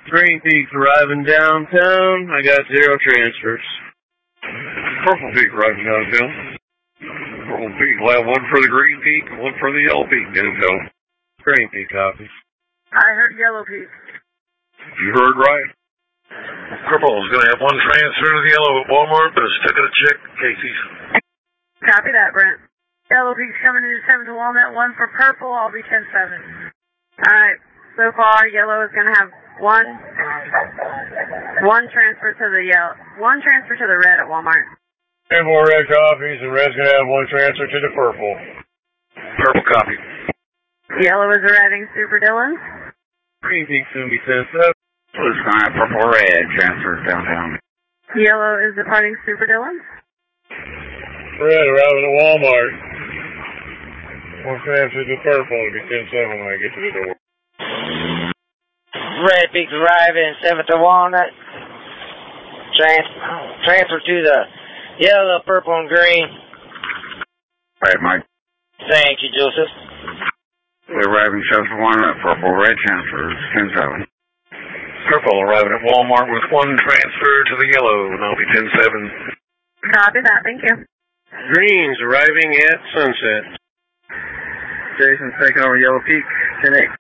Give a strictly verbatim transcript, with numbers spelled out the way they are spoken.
Green Peak's arriving downtown. I got zero transfers. Purple Peak arriving downtown. Purple Peak will have one for the Green Peak and one for the Yellow Peak downtown. Green Peak copies. I heard Yellow Peak. You heard right. Purple is going to have one transfer to the Yellow at Walmart, but it's still going to check Casey's. Copy that, Brent. Yellow Peak's coming into seven to Walnut, one for Purple. I'll be ten seven. Alright, so far, Yellow is going to have one one transfer to the yellow, one transfer to the red at Walmart. And more red copies, and red's going to have one transfer to the purple. Purple copy. Yellow is arriving Super Dillon. Green Peak's going to be ten seven. Blue's going to have purple red transfer downtown. Yellow is departing Super Dillon. Red arriving at Walmart. One transfer to the purple. It'll be ten seven when I get to the door. Red Peak's arriving seven to Walnut. Trans- transfer to the yellow, purple, and green. Right, Mike. Thank you, Joseph. We're arriving seven to Walnut. Purple red transfer is ten seven. Purple arriving at Walmart with one transfer to the yellow, and I'll be ten seven. Copy that, thank you. Green's arriving at Sunset. Jason's taking over Yellow Peak, ten eight.